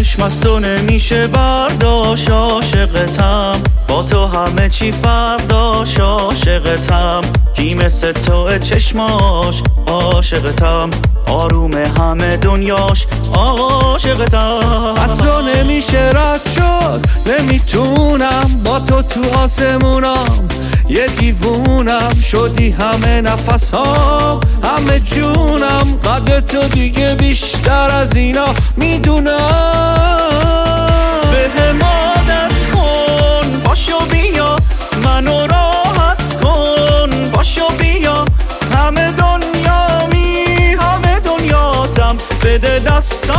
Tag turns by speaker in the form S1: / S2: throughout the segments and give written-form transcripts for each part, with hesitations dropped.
S1: چشم از تو نمیشه برداشت، عاشقتم با تو همه چی فرداش، عاشقتم کی مثل تو چشماش، عاشقتم آروم همه دنیاش، عاشقتم
S2: از تو نمیشه رد شد، نمیتونم با تو آسمونم، یه دیوونم شدی همه نفسام، همه جونم، قدر تو دیگه بیشتر از اینا میدونم.
S1: بهم عادت کن باشو بیا، منو راحت کن باشو بیا، همه دنیامی همه دنیاتم، بده دستاتو.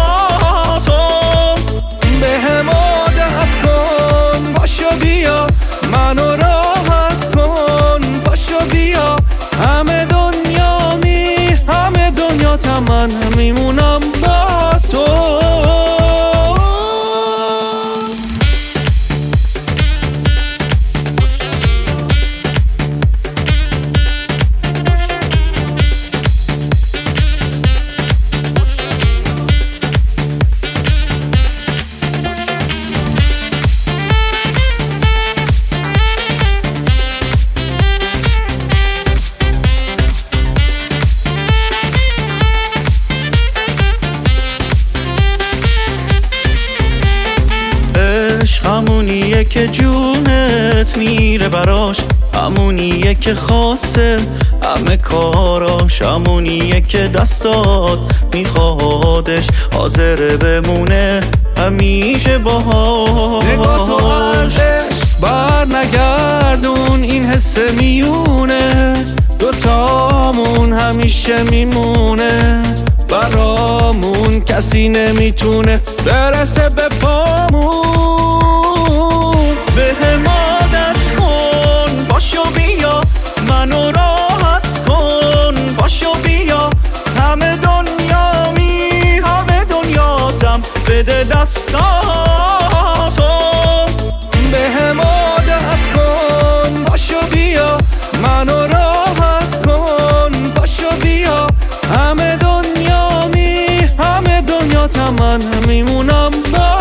S2: بهم عادت کن باشو بیا، منو راحت کن باشو بیا، همه دنیامی همه دنیاتم، من میمونم با تو.
S1: همونیه که جونت میره براش، همونیه که خاصه همه کاراش، همونیه که دستات میخوادش، حاضره بمونه همیشه باهاش.
S2: نگاه تو ارزش بر نگردون، این حس میونه دوتامون همیشه میمونه، برامون کسی نمیتونه برسه به پامون.
S1: بهم عادت کن باشو بیا، منو راحت کن باشو بیا، همه دنیامی همه دنیاتم، بده دستاتو.
S2: بهم عادت کن باشو بیا، منو راحت کن باشو بیا، همه دنیامی همه دنیاتم، من میمونم با